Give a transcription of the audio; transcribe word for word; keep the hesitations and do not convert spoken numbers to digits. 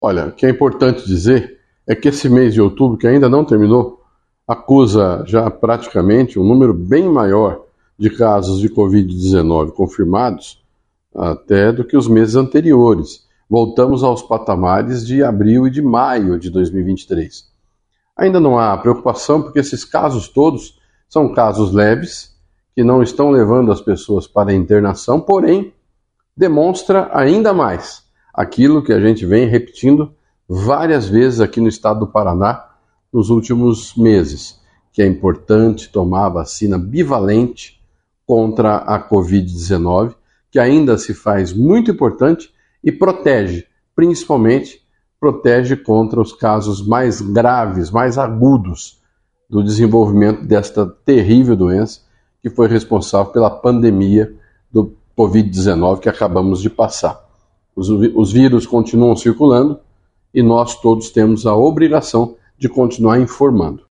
Olha, o que é importante dizer é que esse mês de outubro, que ainda não terminou, acusa já praticamente um número bem maior de casos de covid dezenove confirmados até do que os meses anteriores. Voltamos aos patamares de abril e de maio de dois mil e vinte e três. Ainda não há preocupação porque esses casos todos são casos leves, que não estão levando as pessoas para a internação, porém, demonstra ainda mais aquilo que a gente vem repetindo várias vezes aqui no estado do Paraná nos últimos meses, que é importante tomar a vacina bivalente contra a covid dezenove, que ainda se faz muito importante e protege, principalmente protege contra os casos mais graves, mais agudos do desenvolvimento desta terrível doença que foi responsável pela pandemia do covid dezenove que acabamos de passar. Os, os vírus continuam circulando e nós todos temos a obrigação de continuar informando.